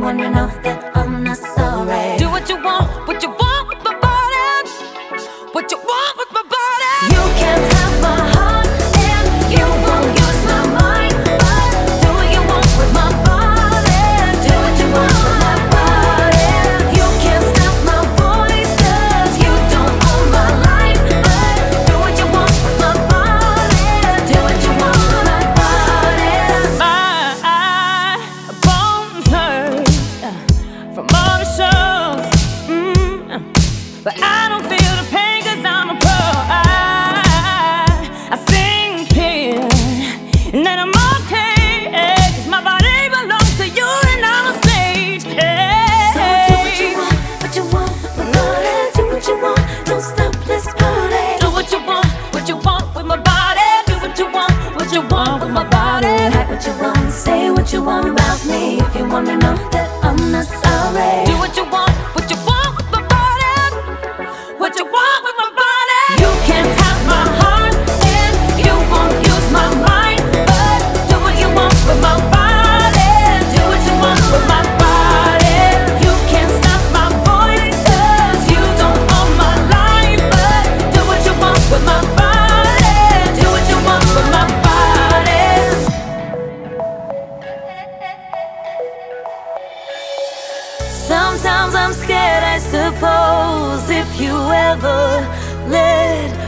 wanna know that I'm not sorry. Do what you want with my body. What you want with my body. You can't have my heart and you won't use my mind, but do what you want with my body. Do what you want with my body. You can't stop my voice 'cause you don't own my life, but do what you want with my body. Do what you want with my body. My bones hurt from all the shows, but I don't feel the pain 'cause I'm a pro. I sing here and then I'm okay, 'cause my body belongs to you and I'm on stage. So do what you want with my body. Do what you want, don't stop this party. Do what you want with my body. Do what you want with my body. Act what you want, say what you want about me. If you wanna know that I'm not sorry. Do what you want with my body. What you want with my body. You can't have my heart and you won't use my mind, but do what you want with my body. Do what you want with my body. You can't stop my voice 'cause you don't own my life, but do what you want with my body. Do what you want with my body. Sometimes I'm scared, I suppose, if you ever let